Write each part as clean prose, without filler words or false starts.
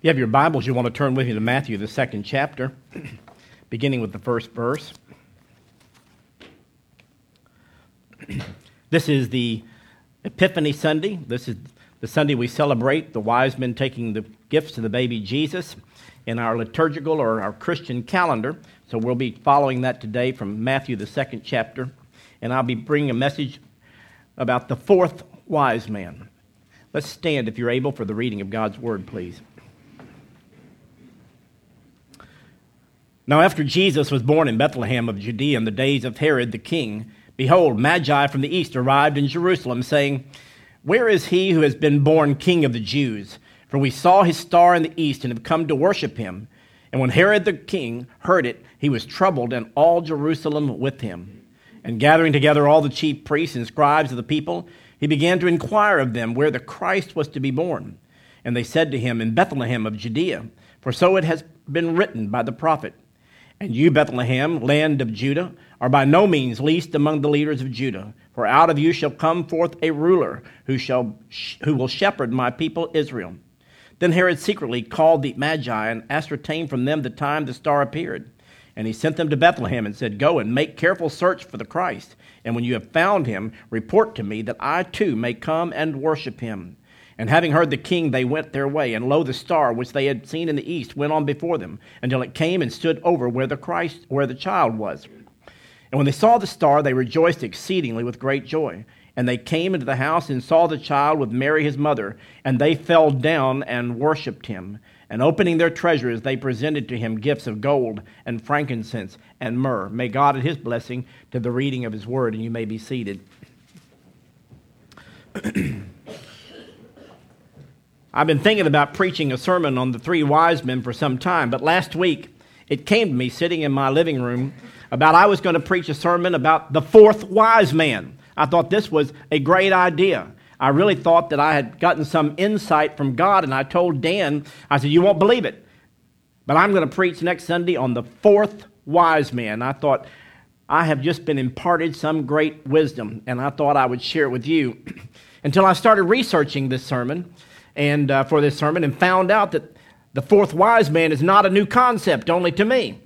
You have your Bibles, you want to turn with me to Matthew, the second chapter, beginning with the first verse. This is the Epiphany Sunday. This is the Sunday we celebrate the wise men taking the gifts to the baby Jesus in our liturgical or our Christian calendar. So we'll be following that today from Matthew, the second chapter. And I'll be bringing a message about the fourth wise man. Let's stand, if you're able, for the reading of God's word, please. Now after Jesus was born in Bethlehem of Judea in the days of Herod the king, behold, Magi from the east arrived in Jerusalem, saying, Where is he who has been born King of the Jews? For we saw his star in the east and have come to worship him. And when Herod the king heard it, he was troubled, and all Jerusalem with him. And gathering together all the chief priests and scribes of the people, he began to inquire of them where the Christ was to be born. And they said to him, In Bethlehem of Judea, for so it has been written by the prophet. And you, Bethlehem, land of Judah, are by no means least among the leaders of Judah. For out of you shall come forth a ruler who will shepherd my people Israel. Then Herod secretly called the Magi and ascertained from them the time the star appeared. And he sent them to Bethlehem and said, Go and make careful search for the Christ. And when you have found him, report to me that I too may come and worship him. And having heard the king, they went their way, and lo, the star which they had seen in the east went on before them, until it came and stood over where the child was. And when they saw the star, they rejoiced exceedingly with great joy. And they came into the house and saw the child with Mary his mother, and they fell down and worshipped him. And opening their treasures, they presented to him gifts of gold and frankincense and myrrh. May God add his blessing to the reading of his word, and you may be seated. I've been thinking about preaching a sermon on the three wise men for some time, but last week it came to me sitting in my living room about I was going to preach a sermon about the fourth wise man. I thought this was a great idea. I really thought that I had gotten some insight from God, and I told Dan, I said, you won't believe it, but I'm going to preach next Sunday on the fourth wise man. I thought, I have just been imparted some great wisdom, and I thought I would share it with you until I started researching this sermon. And for this sermon, and found out that the fourth wise man is not a new concept only to me.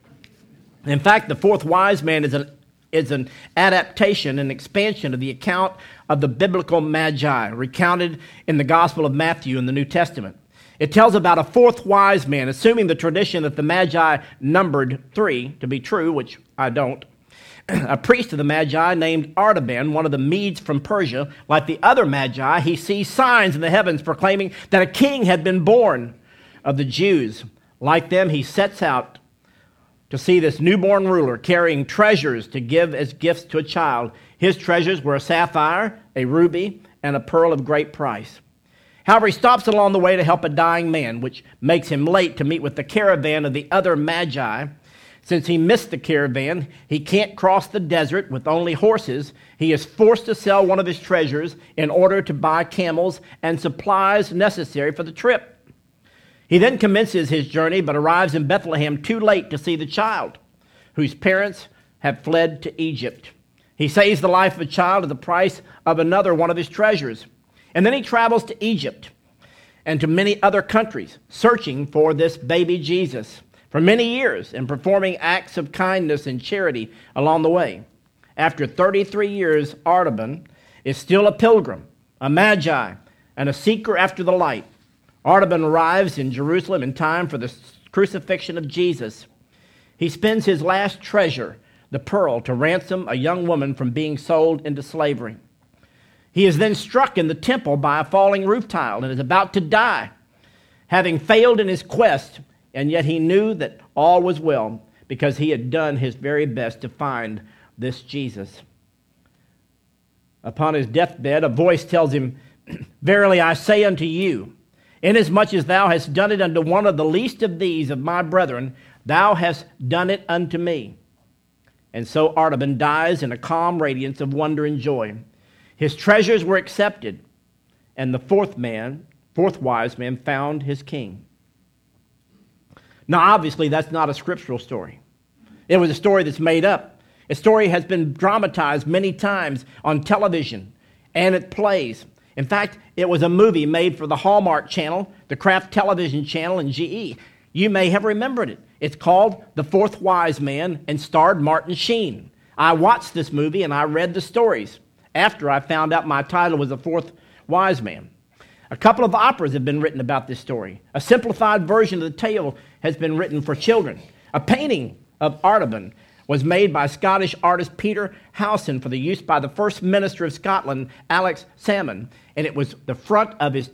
In fact, the fourth wise man is an adaptation, an expansion of the account of the biblical Magi, recounted in the Gospel of Matthew in the New Testament. It tells about a fourth wise man, assuming the tradition that the Magi numbered three to be true, which I don't. A priest of the Magi named Artaban, one of the Medes from Persia, like the other Magi, he sees signs in the heavens proclaiming that a king had been born of the Jews. Like them, he sets out to see this newborn ruler carrying treasures to give as gifts to a child. His treasures were a sapphire, a ruby, and a pearl of great price. However, he stops along the way to help a dying man, which makes him late to meet with the caravan of the other Magi. Since he missed the caravan, he can't cross the desert with only horses. He is forced to sell one of his treasures in order to buy camels and supplies necessary for the trip. He then commences his journey, but arrives in Bethlehem too late to see the child, whose parents have fled to Egypt. He saves the life of a child at the price of another one of his treasures. And then he travels to Egypt and to many other countries, searching for this baby Jesus for many years, and performing acts of kindness and charity along the way. After 33 years, Artaban is still a pilgrim, a Magi, and a seeker after the light. Artaban arrives in Jerusalem in time for the crucifixion of Jesus. He spends his last treasure, the pearl, to ransom a young woman from being sold into slavery. He is then struck in the temple by a falling roof tile and is about to die, having failed in his quest. And yet he knew that all was well because he had done his very best to find this Jesus. Upon his deathbed, a voice tells him, Verily I say unto you, inasmuch as thou hast done it unto one of the least of these of my brethren, thou hast done it unto me. And so Artaban dies in a calm radiance of wonder and joy. His treasures were accepted, and the fourth wise man found his king. Now, obviously, that's not a scriptural story. It was a story that's made up. A story has been dramatized many times on television and at plays. In fact, it was a movie made for the Hallmark Channel, the Kraft Television Channel, and GE. You may have remembered it. It's called The Fourth Wise Man and starred Martin Sheen. I watched this movie and I read the stories after I found out my title was The Fourth Wise Man. A couple of operas have been written about this story. A simplified version of the tale has been written for children. A painting of Artaban was made by Scottish artist Peter Howson for the use by the First Minister of Scotland, Alex Salmond, and it was the front of his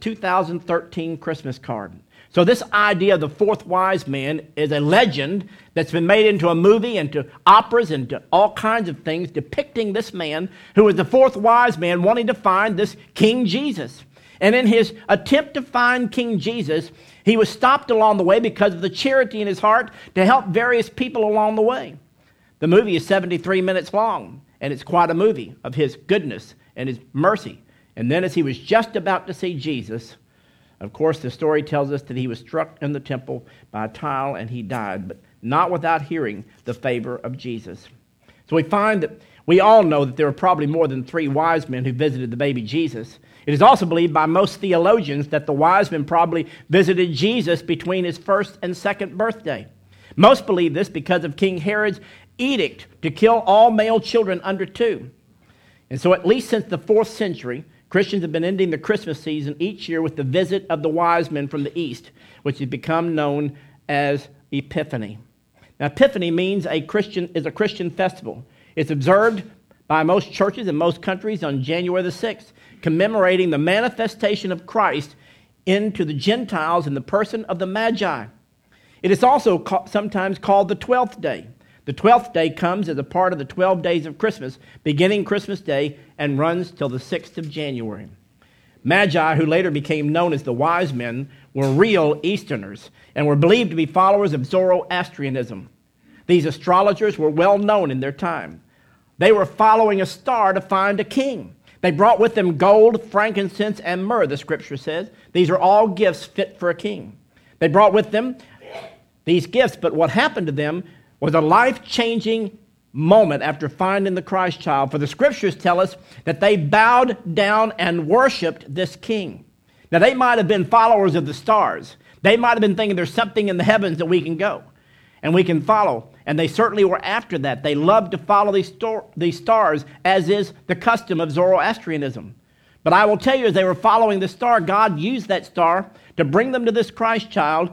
2013 Christmas card. So this idea of the fourth wise man is a legend that's been made into a movie, into operas, into all kinds of things depicting this man who was the fourth wise man wanting to find this King Jesus. And in his attempt to find King Jesus, he was stopped along the way because of the charity in his heart to help various people along the way. The movie is 73 minutes long, and it's quite a movie of his goodness and his mercy. And then as he was just about to see Jesus, of course, the story tells us that he was struck in the temple by a tile and he died, but not without hearing the favor of Jesus. So we find that we all know that there were probably more than 3 wise men who visited the baby Jesus. It is also believed by most theologians that the wise men probably visited Jesus between his first and second birthday. Most believe this because of King Herod's edict to kill all male children under 2. And so at least since the 4th century, Christians have been ending the Christmas season each year with the visit of the wise men from the east, which has become known as Epiphany. Now, Epiphany means is a Christian festival. It's observed by most churches in most countries on January the 6th, commemorating the manifestation of Christ into the Gentiles in the person of the Magi. It is also sometimes called the 12th day. The 12th day comes as a part of the 12 days of Christmas, beginning Christmas Day and runs till the 6th of January. Magi, who later became known as the wise men, were real Easterners and were believed to be followers of Zoroastrianism. These astrologers were well known in their time. They were following a star to find a king. They brought with them gold, frankincense, and myrrh, the scripture says. These are all gifts fit for a king. They brought with them these gifts, but what happened to them was a life-changing moment after finding the Christ child. For the scriptures tell us that they bowed down and worshiped this king. Now, they might have been followers of the stars. They might have been thinking there's something in the heavens that we can go and we can follow. And they certainly were after that. They loved to follow these stars, as is the custom of Zoroastrianism. But I will tell you, as they were following the star, God used that star to bring them to this Christ child.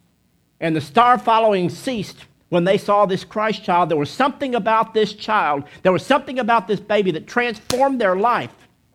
And the star following ceased when they saw this Christ child. There was something about this child, there was something about this baby that transformed their life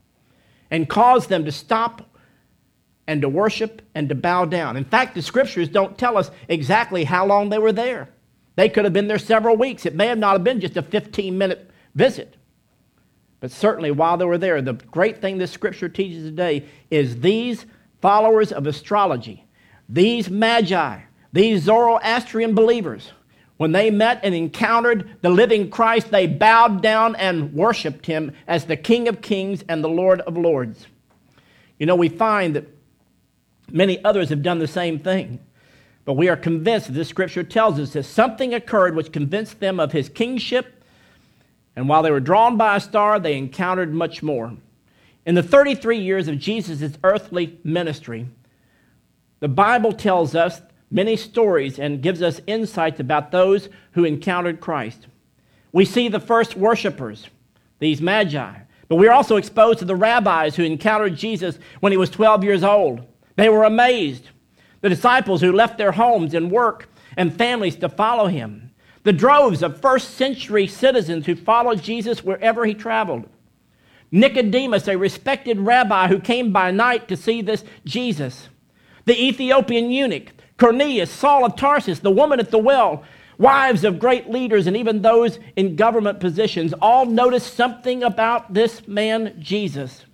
and caused them to stop and to worship and to bow down. In fact, the scriptures don't tell us exactly how long they were there. They could have been there several weeks. It may have not have been just a 15-minute visit. But certainly while they were there, the great thing this scripture teaches today is these followers of astrology, these magi, these Zoroastrian believers, when they met and encountered the living Christ, they bowed down and worshiped him as the King of Kings and the Lord of Lords. You know, we find that many others have done the same thing. But we are convinced that this scripture tells us that something occurred which convinced them of his kingship. And while they were drawn by a star, they encountered much more. In the 33 years of Jesus' earthly ministry, the Bible tells us many stories and gives us insights about those who encountered Christ. We see the first worshipers, these magi. But we're also exposed to the rabbis who encountered Jesus when he was 12 years old. They were amazed. The disciples who left their homes and work and families to follow him. The droves of first century citizens who followed Jesus wherever he traveled. Nicodemus, a respected rabbi who came by night to see this Jesus. The Ethiopian eunuch, Cornelius, Saul of Tarsus, the woman at the well, wives of great leaders, and even those in government positions, all noticed something about this man, Jesus.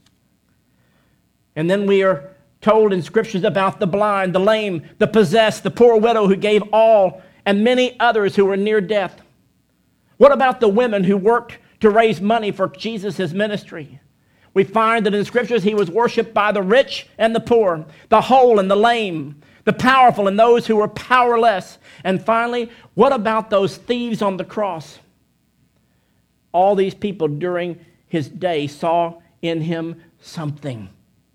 And then we are told in scriptures about the blind, the lame, the possessed, the poor widow who gave all, and many others who were near death. What about the women who worked to raise money for Jesus' ministry? We find that in the scriptures he was worshipped by the rich and the poor, the whole and the lame, the powerful and those who were powerless. And finally, what about those thieves on the cross? All these people during his day saw in him something.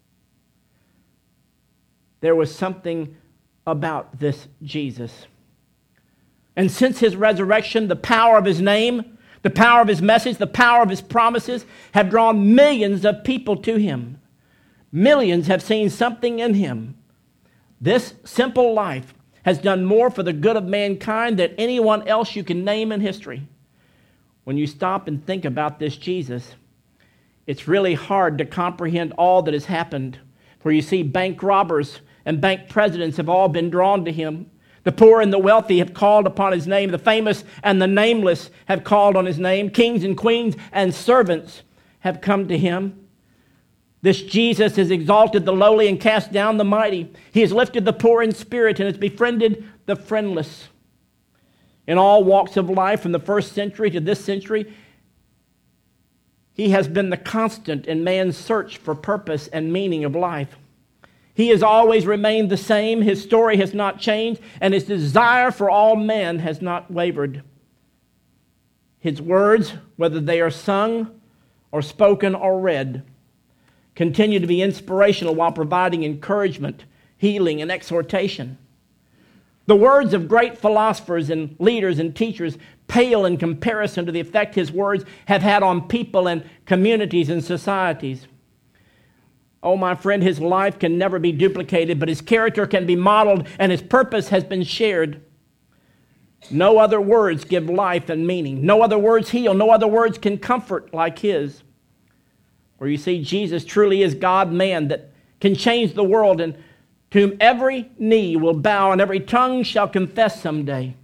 there was something about this Jesus. And since his resurrection, the power of his name, the power of his message, the power of his promises have drawn millions of people to him. Millions have seen something in him. This simple life has done more for the good of mankind than anyone else you can name in history. When you stop and think about this Jesus, it's really hard to comprehend all that has happened. For you see, bank robbers and bank presidents have all been drawn to him. The poor and the wealthy have called upon his name. The famous and the nameless have called on his name. Kings and queens and servants have come to him. This Jesus has exalted the lowly and cast down the mighty. He has lifted the poor in spirit and has befriended the friendless. In all walks of life, from the first century to this century, he has been the constant in man's search for purpose and meaning of life. He has always remained the same. His story has not changed, and his desire for all men has not wavered. His words, whether they are sung or spoken or read, continue to be inspirational while providing encouragement, healing, and exhortation. The words of great philosophers and leaders and teachers pale in comparison to the effect his words have had on people and communities and societies. Oh, my friend, his life can never be duplicated, but his character can be modeled, and his purpose has been shared. No other words give life and meaning. No other words heal. No other words can comfort like his. Where you see, Jesus truly is God-man that can change the world, and to whom every knee will bow and every tongue shall confess someday.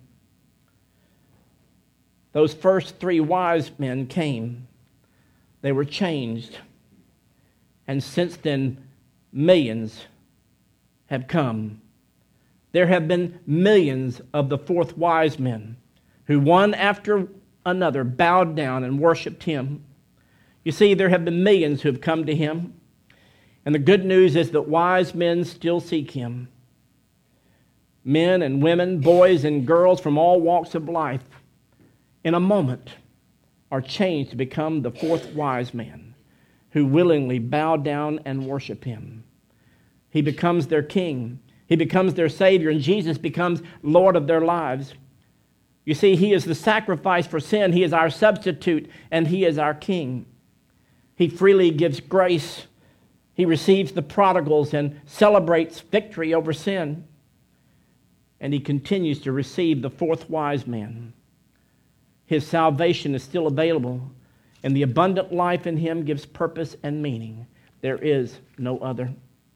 Those first 3 wise men came. They were changed. And since then, millions have come. There have been millions of the 4th wise men who one after another bowed down and worshiped him. You see, there have been millions who have come to him. And the good news is that wise men still seek him. Men and women, boys and girls from all walks of life, in a moment, are changed to become the 4th wise man who willingly bow down and worship him. He becomes their king. He becomes their savior, and Jesus becomes Lord of their lives. You see, he is the sacrifice for sin. He is our substitute, and he is our king. He freely gives grace. He receives the prodigals and celebrates victory over sin. And he continues to receive the 4th wise man. His salvation is still available, and the abundant life in him gives purpose and meaning. There is no other.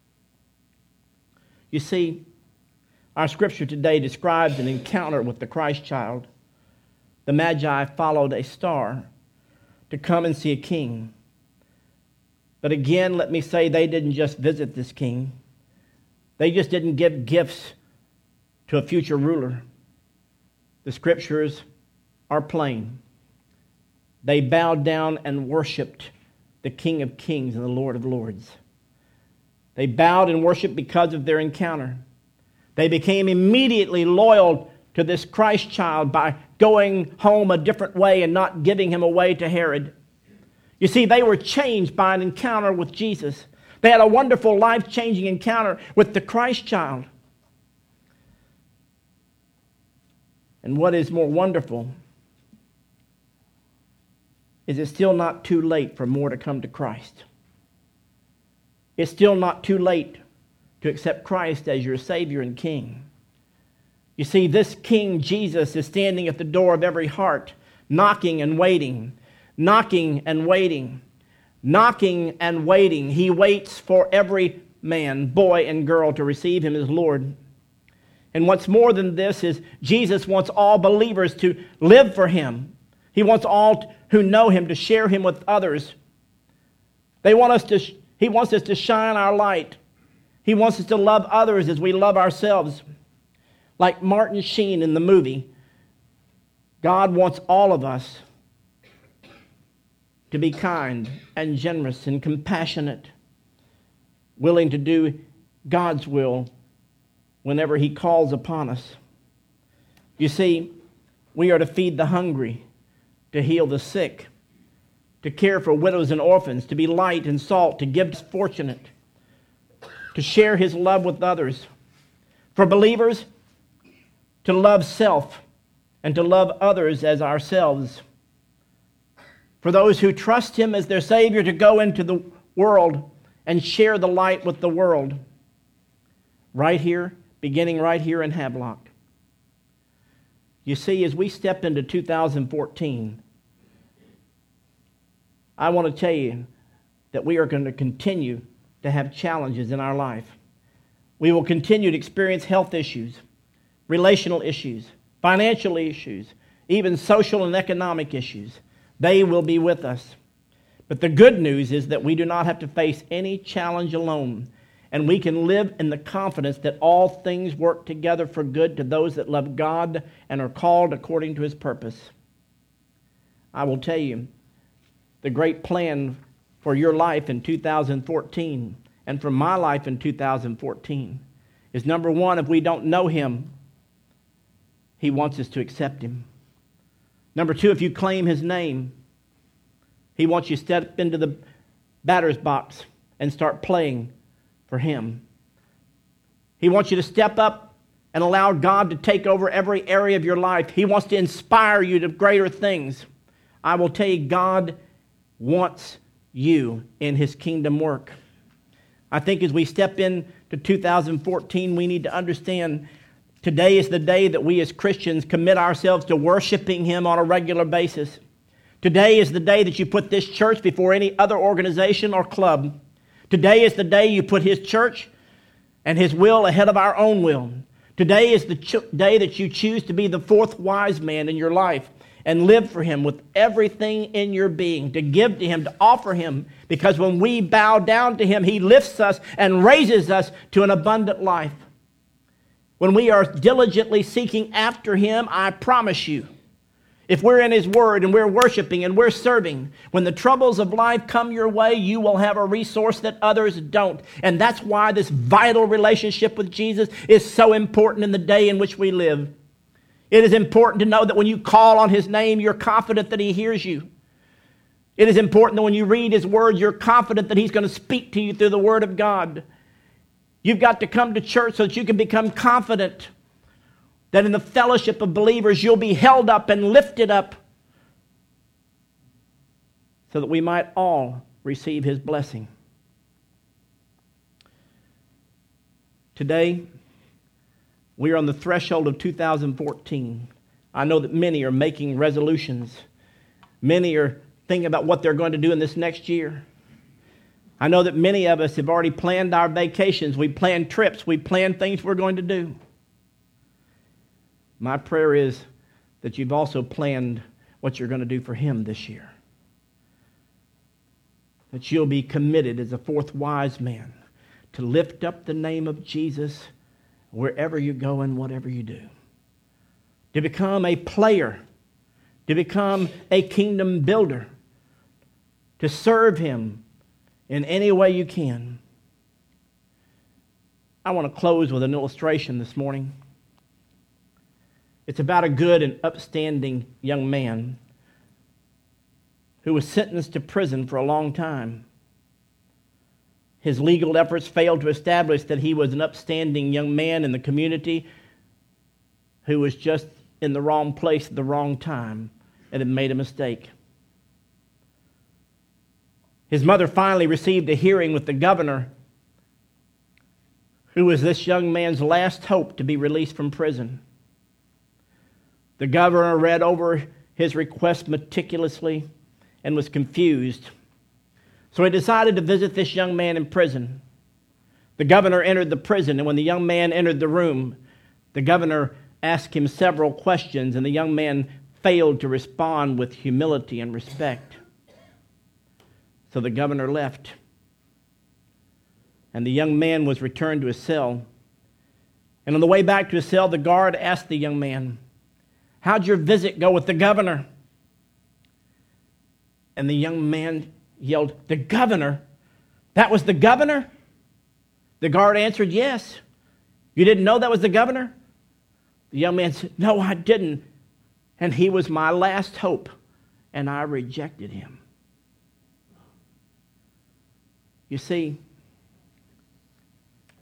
You see, our scripture today describes an encounter with the Christ child. The Magi followed a star to come and see a king. But again, let me say, they didn't just visit this king. They just didn't give gifts to a future ruler. The scriptures are plain. They bowed down and worshiped the King of Kings and the Lord of Lords. They bowed and worshiped because of their encounter. They became immediately loyal to this Christ child by going home a different way and not giving him away to Herod. You see, they were changed by an encounter with Jesus. They had a wonderful, life-changing encounter with the Christ child. And what is more wonderful is it's still not too late for more to come to Christ. It's still not too late to accept Christ as your Savior and King. You see, this King Jesus is standing at the door of every heart, knocking and waiting, knocking and waiting, knocking and waiting. He waits for every man, boy, and girl to receive him as Lord. And what's more than this is Jesus wants all believers to live for him. He wants all who know him to share him with others. He wants us to shine our light. He wants us to love others as we love ourselves. Like Martin Sheen in the movie, God wants all of us to be kind and generous and compassionate, willing to do God's will whenever he calls upon us. You see, we are to feed the hungry, to heal the sick, to care for widows and orphans, to be light and salt, to give to the fortunate, to share his love with others. For believers, to love self and to love others as ourselves. For those who trust him as their Savior, to go into the world and share the light with the world. Right here, beginning right here in Havelock. You see, as we step into 2014, I want to tell you that we are going to continue to have challenges in our life. We will continue to experience health issues, relational issues, financial issues, even social and economic issues. They will be with us. But the good news is that we do not have to face any challenge alone, and we can live in the confidence that all things work together for good to those that love God and are called according to his purpose. I will tell you, the great plan for your life in 2014 and for my life in 2014 is, number one, if we don't know him, he wants us to accept him. Number two, if you claim his name, he wants you to step into the batter's box and start playing for him. He wants you to step up and allow God to take over every area of your life. He wants to inspire you to greater things. I will tell you, God wants you in his kingdom work. I think as we step into 2014, we need to understand today is the day that we as Christians commit ourselves to worshiping him on a regular basis. Today is the day that you put this church before any other organization or club. Today is the day you put his church and his will ahead of our own will. Today is the day that you choose to be the fourth wise man in your life and live for him with everything in your being, to give to him, to offer him, because when we bow down to him, he lifts us and raises us to an abundant life. When we are diligently seeking after him, I promise you, if we're in his word and we're worshiping and we're serving, when the troubles of life come your way, you will have a resource that others don't. And that's why this vital relationship with Jesus is so important in the day in which we live. It is important to know that when you call on his name, you're confident that he hears you. It is important that when you read his word, you're confident that he's going to speak to you through the word of God. You've got to come to church so that you can become confident that in the fellowship of believers, you'll be held up and lifted up so that we might all receive his blessing. Today, we are on the threshold of 2014. I know that many are making resolutions. Many are thinking about what they're going to do in this next year. I know that many of us have already planned our vacations. We planned trips. We planned things we're going to do. My prayer is that you've also planned what you're going to do for him this year. That you'll be committed as a fourth wise man to lift up the name of Jesus wherever you go and whatever you do. To become a player. To become a kingdom builder. To serve him in any way you can. I want to close with an illustration this morning. It's about a good and upstanding young man who was sentenced to prison for a long time. His legal efforts failed to establish that he was an upstanding young man in the community who was just in the wrong place at the wrong time and had made a mistake. His mother finally received a hearing with the governor, who was this young man's last hope to be released from prison. The governor read over his request meticulously and was confused. So he decided to visit this young man in prison. The governor entered the prison, and when the young man entered the room, the governor asked him several questions, and the young man failed to respond with humility and respect. So the governor left, and the young man was returned to his cell. And on the way back to his cell, the guard asked the young man, "How'd your visit go with the governor?" And the young man yelled, "The governor? That was the governor?" The guard answered, "Yes." "You didn't know that was the governor?" The young man said, "No, I didn't. And he was my last hope, and I rejected him." You see,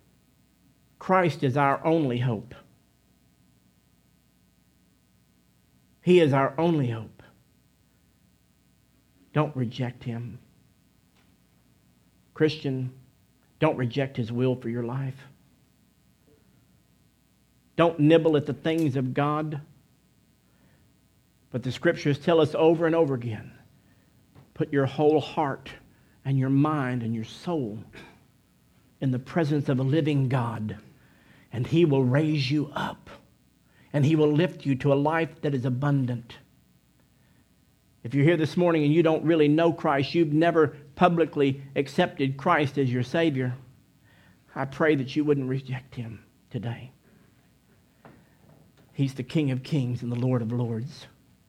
Christ is our only hope. He is our only hope. Don't reject him. Christian, don't reject his will for your life. Don't nibble at the things of God. But the scriptures tell us over and over again, put your whole heart and your mind and your soul in the presence of a living God, and he will raise you up, and he will lift you to a life that is abundant. If you're here this morning and you don't really know Christ, you've never publicly accepted Christ as your Savior, I pray that you wouldn't reject him today. He's the King of Kings and the Lord of Lords.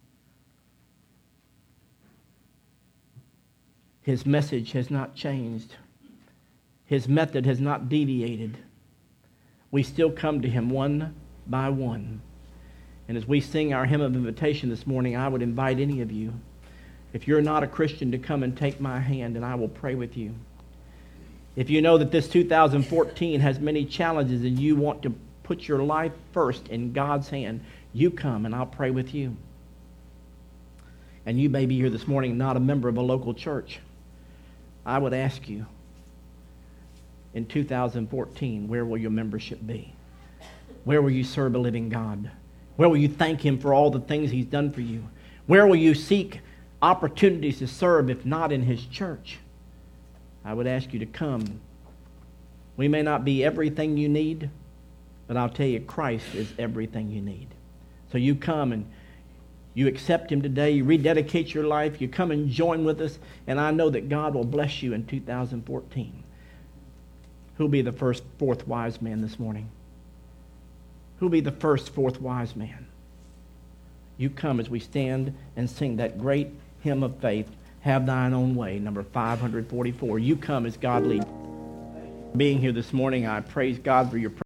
His message has not changed. His method has not deviated. We still come to him one by one. And as we sing our hymn of invitation this morning, I would invite any of you, if you're not a Christian, to come and take my hand and I will pray with you. If you know that this 2014 has many challenges and you want to put your life first in God's hand, you come and I'll pray with you. And you may be here this morning not a member of a local church. I would ask you, in 2014, where will your membership be? Where will you serve a living God? Where will you thank him for all the things he's done for you? Where will you seek opportunities to serve if not in his church? I would ask you to come. We may not be everything you need, but I'll tell you, Christ is everything you need. So you come and you accept him today, you rededicate your life, you come and join with us, and I know that God will bless you in 2014. Who'll be the first fourth wise man this morning? Who'll be the first fourth wise man? You come as we stand and sing that great hymn of faith, Have Thine Own Way, number 544. You come as God leads. Being here this morning, I praise God for your